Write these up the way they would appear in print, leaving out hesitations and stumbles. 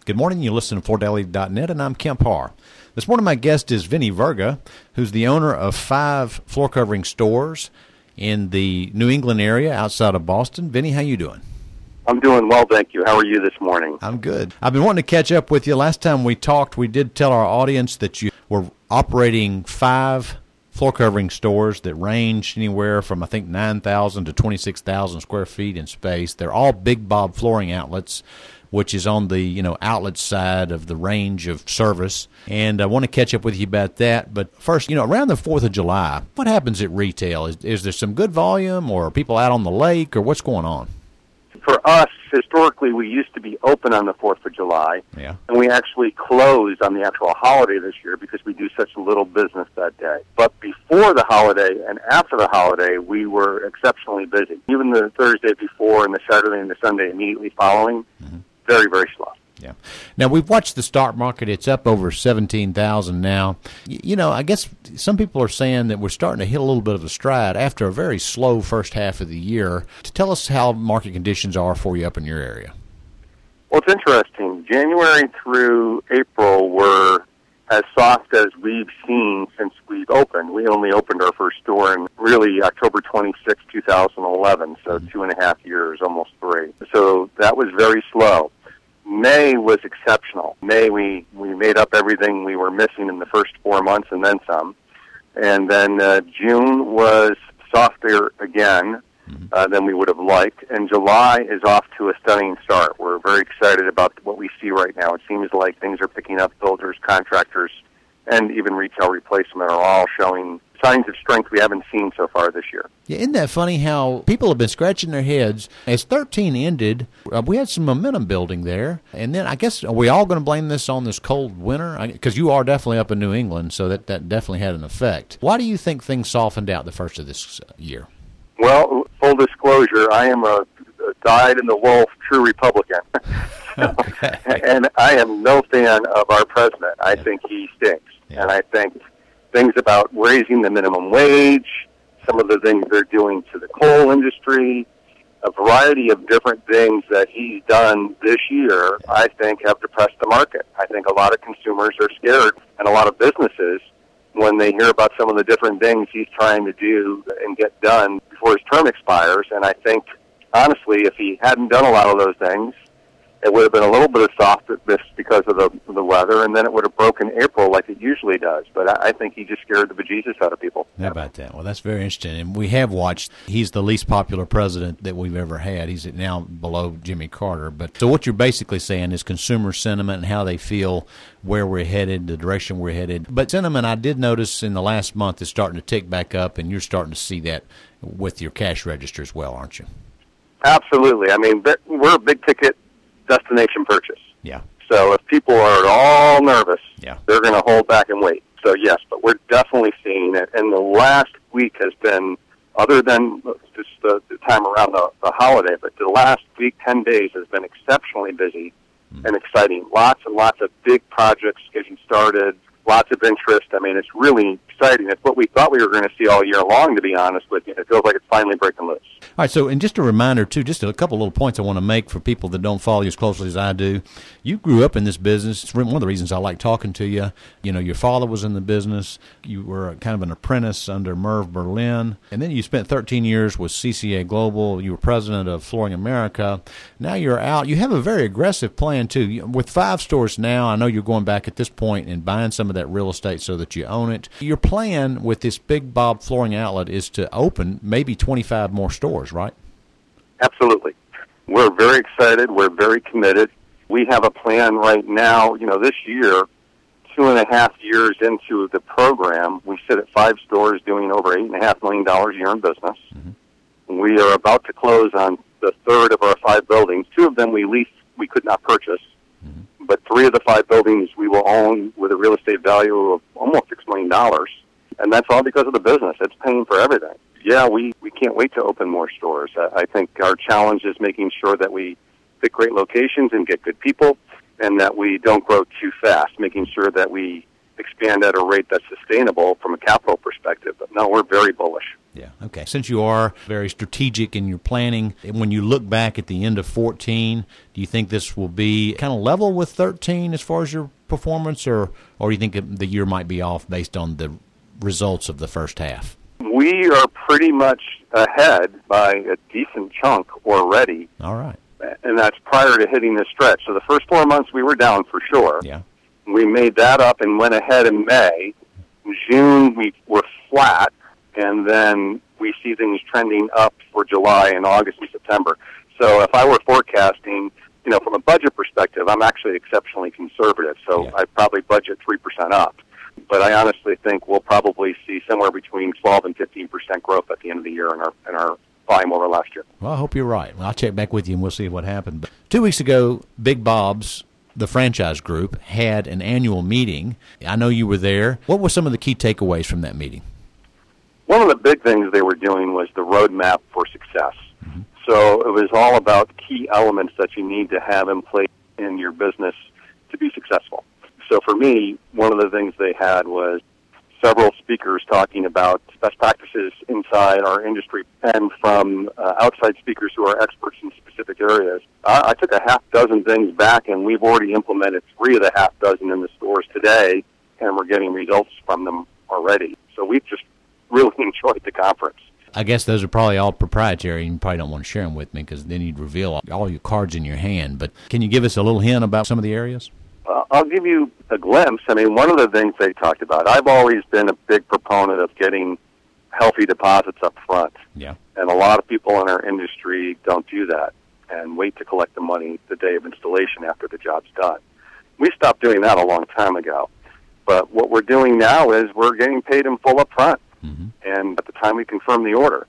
Good morning. You listen to FloorDaily.net, and I'm Kemp Harr. This morning, my guest is Vinny Verga, who's the owner of 5 floor covering stores in the New England area outside of Boston. Vinny, how you doing? I'm doing well, thank you. How are you this morning? I'm good. I've been wanting to catch up with you. Last time we talked, we did tell our audience that you were operating 5 floor covering stores that range anywhere from, I think, 9,000 to 26,000 square feet in space. They're all Big Bob Flooring outlets, which is on the outlet side of the range of service. And I want to catch up with you about that. But first, around the 4th of July, what happens at retail? Is there some good volume, or are people out on the lake, or what's going on? For us, historically, we used to be open on the 4th of July, Yeah. and we actually closed on the actual holiday this year because we do such little business that day. But before the holiday and after the holiday, we were exceptionally busy. Even the Thursday before and the Saturday and the Sunday immediately following, very, very slow. Yeah. Now, we've watched the stock market. It's up over 17,000 now. I guess some people are saying that we're starting to hit a little bit of a stride after a very slow first half of the year. To tell us how market conditions are for you up in your area. Well, it's interesting. January through April were as soft as we've seen since we've opened. We only opened our first store in really October 26, 2011, so 2.5 years, almost 3. So that was very slow. May was exceptional. May, we made up everything we were missing in the first 4 months and then some. And then June was softer again than we would have liked. And July is off to a stunning start. We're very excited about what we see right now. It seems like things are picking up. Builders, contractors, and even retail replacement are all showing signs of strength we haven't seen so far this year. Yeah, isn't that funny how people have been scratching their heads? As 13 ended, we had some momentum building there. And then I guess, are we all going to blame this on this cold winter? Because you are definitely up in New England, so that definitely had an effect. Why do you think things softened out the first of this year? Well, full disclosure, I am a dyed-in-the-wolf true Republican. Okay. And I am no fan of our president. I think he stinks. Yeah. And I think things about raising the minimum wage, some of the things they're doing to the coal industry, a variety of different things that he's done this year, I think have depressed the market. I think a lot of consumers are scared, and a lot of businesses, when they hear about some of the different things he's trying to do and get done before his term expires. And I think, honestly, if he hadn't done a lot of those things, it would have been a little bit of softness because of the weather, and then it would have broken April like it usually does. But I think he just scared the bejesus out of people. How about that? Well, that's very interesting. And we have watched, he's the least popular president that we've ever had. He's now below Jimmy Carter. But so what you're basically saying is consumer sentiment and how they feel, where we're headed, the direction we're headed. But sentiment, I did notice in the last month, is starting to tick back up, and you're starting to see that with your cash register as well, aren't you? Absolutely. I mean, we're a big-ticket destination purchase. Yeah. So if people are at all nervous, Yeah. they're going to hold back and wait. So yes, but we're definitely seeing it. And the last week has been, other than just the time around the holiday, but the last week, 10 days, has been exceptionally busy and exciting. Lots and lots of big projects getting started, lots of interest. I mean, it's really exciting. It's what we thought we were going to see all year long, to be honest with you. It feels like it's finally breaking loose. All right, so, and just a reminder, too, just a couple little points I want to make for people that don't follow you as closely as I do. You grew up in this business. It's one of the reasons I like talking to you. Your father was in the business. You were kind of an apprentice under Merv Berlin. And then you spent 13 years with CCA Global. You were president of Flooring America. Now you're out. You have a very aggressive plan, too. With 5 stores now, I know you're going back at this point and buying some of that real estate so that you own it. Your plan with this Big Bob Flooring outlet is to open maybe 25 more stores, right? Absolutely. We're very excited. We're very committed. We have a plan right now. This year, 2.5 years into the program, we sit at 5 stores doing over $8.5 million a year in business. Mm-hmm. We are about to close on the third of our 5 buildings. 2 of them we leased, we could not purchase. Mm-hmm. But 3 of the 5 buildings we will own with a real estate value of almost $6 million. And that's all because of the business. It's paying for everything. Yeah, we can't wait to open more stores. I think our challenge is making sure that we pick great locations and get good people, and that we don't grow too fast, making sure that we expand at a rate that's sustainable from a capital perspective. But no, we're very bullish. Yeah, okay. Since you are very strategic in your planning, when you look back at the end of 14, do you think this will be kind of level with 13 as far as your performance, or do you think the year might be off based on the results of the first half? We are pretty much ahead by a decent chunk already. All right. And that's prior to hitting this stretch. So the first 4 months we were down for sure. Yeah. We made that up and went ahead in May. In June we were flat, and then we see things trending up for July and August and September. So if I were forecasting, from a budget perspective, I'm actually exceptionally conservative. So Yeah. I'd probably budget 3% up. But I honestly think we'll probably see somewhere between 12 and 15% growth at the end of the year in our volume over last year. Well, I hope you're right. Well, I'll check back with you and we'll see what happened. But 2 weeks ago, Big Bob's, the franchise group, had an annual meeting. I know you were there. What were some of the key takeaways from that meeting? One of the big things they were doing was the roadmap for success. Mm-hmm. So it was all about key elements that you need to have in place in your business to be successful. So for me, one of the things they had was several speakers talking about best practices inside our industry and from outside speakers who are experts in specific areas. I took a half dozen things back, and we've already implemented 3 of the half dozen in the stores today, and we're getting results from them already. So we've just really enjoyed the conference. I guess those are probably all proprietary, and you probably don't want to share them with me because then you'd reveal all your cards in your hand. But can you give us a little hint about some of the areas? I'll give you a glimpse. I mean, one of the things they talked about, I've always been a big proponent of getting healthy deposits up front. Yeah. And a lot of people in our industry don't do that and wait to collect the money the day of installation after the job's done. We stopped doing that a long time ago. But what we're doing now is we're getting paid in full up front, and at the time we confirm the order.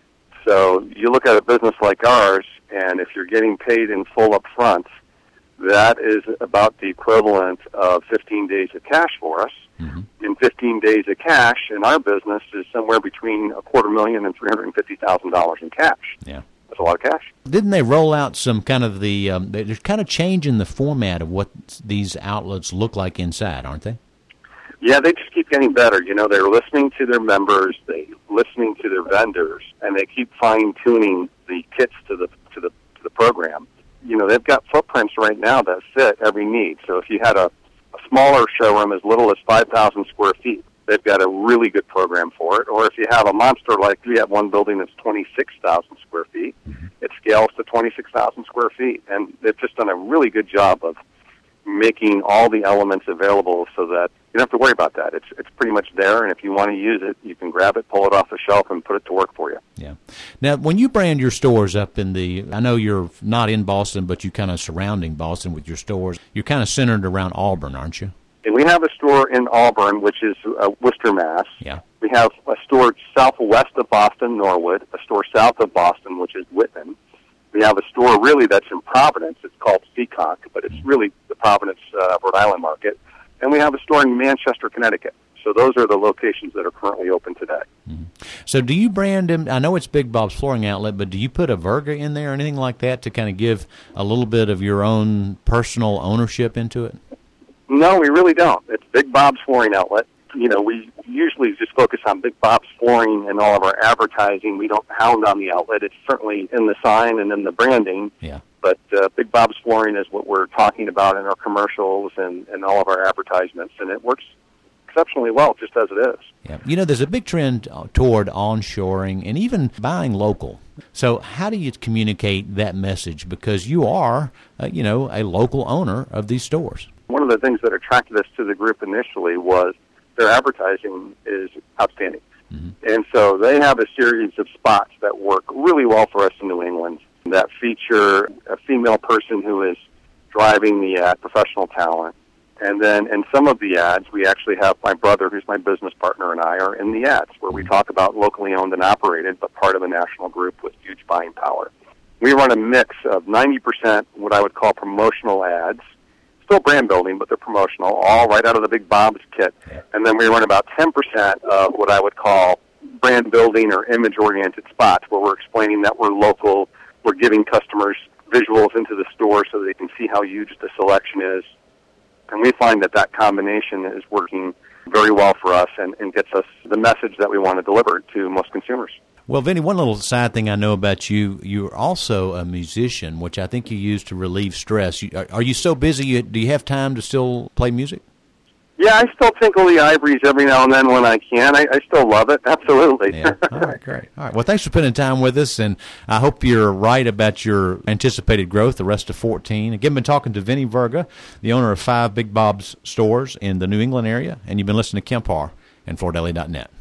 So you look at a business like ours, and if you're getting paid in full up front, that is about the equivalent of 15 days of cash for us. Mm-hmm. And 15 days of cash in our business is somewhere between $250,000 and $350,000 in cash. Yeah. That's a lot of cash. Didn't they roll out some kind of there's kind of change in the format of what these outlets look like inside, aren't they? Yeah, they just keep getting better. They're listening to their members, they're listening to their vendors, and they keep fine-tuning the kits to the program. They've got footprints right now that fit every need. So if you had a smaller showroom as little as 5,000 square feet, they've got a really good program for it. Or if you have a monster like we have one building that's 26,000 square feet, it scales to 26,000 square feet. And they've just done a really good job of making all the elements available so that you don't have to worry about that. It's pretty much there, and if you want to use it, you can grab it, pull it off the shelf, and put it to work for you. Yeah. Now, when you brand your stores up I know you're not in Boston, but you kind of surrounding Boston with your stores. You're kind of centered around Auburn, aren't you? And we have a store in Auburn, which is Worcester, Mass. Yeah. We have a store southwest of Boston, Norwood, a store south of Boston, which is Whitman. We have a store really that's in Providence. It's called Seekonk, but it's really the Providence, Rhode Island market. And we have a store in Manchester, Connecticut. So those are the locations that are currently open today. Mm-hmm. So do you brand them? I know it's Big Bob's Flooring Outlet, but do you put a Verga in there or anything like that to kind of give a little bit of your own personal ownership into it? No, we really don't. It's Big Bob's Flooring Outlet. We usually just focus on Big Bob's Flooring in all of our advertising. We don't hound on the outlet. It's certainly in the sign and in the branding. Yeah. But Big Bob's Flooring is what we're talking about in our commercials and all of our advertisements, and it works exceptionally well just as it is. Yeah. There's a big trend toward onshoring and even buying local. So how do you communicate that message? Because you are, a local owner of these stores. One of the things that attracted us to the group initially was their advertising is outstanding. Mm-hmm. And so they have a series of spots that work really well for us in New England that feature a female person who is driving the ad, professional talent. And then in some of the ads, we actually have my brother, who's my business partner, and I are in the ads, where we talk about locally owned and operated, but part of a national group with huge buying power. We run a mix of 90% what I would call promotional ads, still brand building, but they're promotional, all right out of the Big Bob's kit. And then we run about 10% of what I would call brand building or image-oriented spots, where we're explaining that we're local, we're giving customers visuals into the store so they can see how huge the selection is. And we find that combination is working very well for us and gets us the message that we want to deliver to most consumers. Well, Vinny, one little side thing I know about you, you're also a musician, which I think you use to relieve stress. Are you so busy, do you have time to still play music? Yeah, I still tinkle the ivories every now and then when I can. I still love it. Absolutely. Yeah. All right, great. All right. Well, thanks for spending time with us, and I hope you're right about your anticipated growth the rest of 2014. Again, been talking to Vinny Verga, the owner of 5 Big Bob's stores in the New England area, and you've been listening to Kemp Harr and FloorDaily.net.